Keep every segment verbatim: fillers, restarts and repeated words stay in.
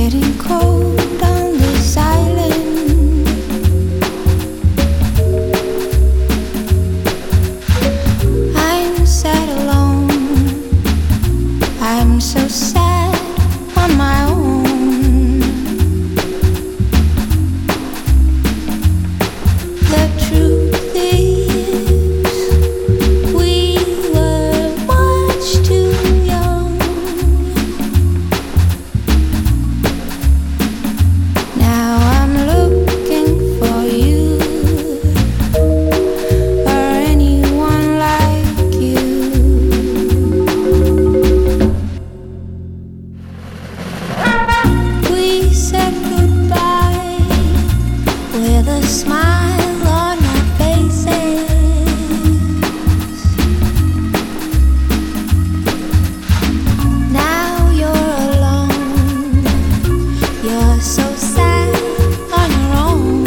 getting cold on this island. I'm sad alone. I'm so sad on my own. The truth is, we were much too young. Now I'm looking for you or anyone like you. We said goodbye with a smile on our faces. Now you're alone. You're so sad on your own.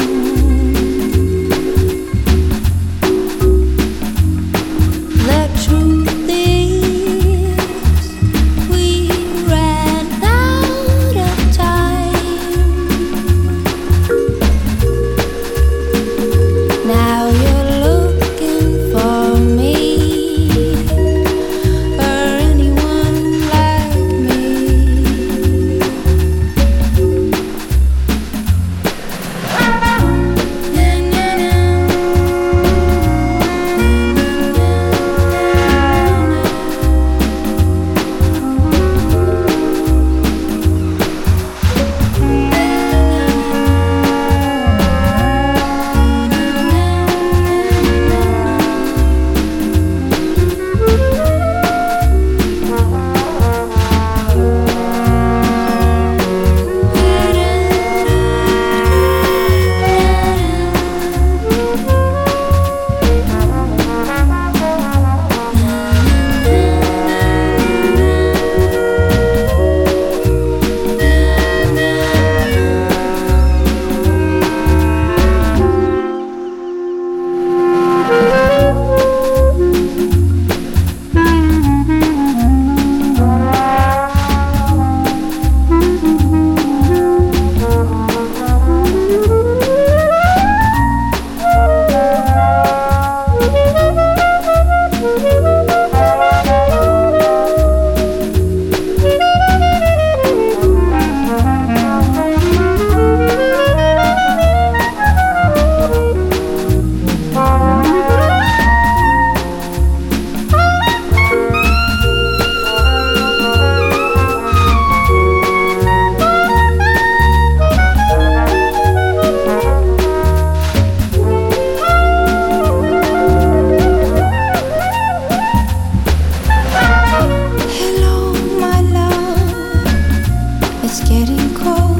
The truth is, we ran out of time. Now you're looking for me or anyone like me. Hello, my love. It's getting cold.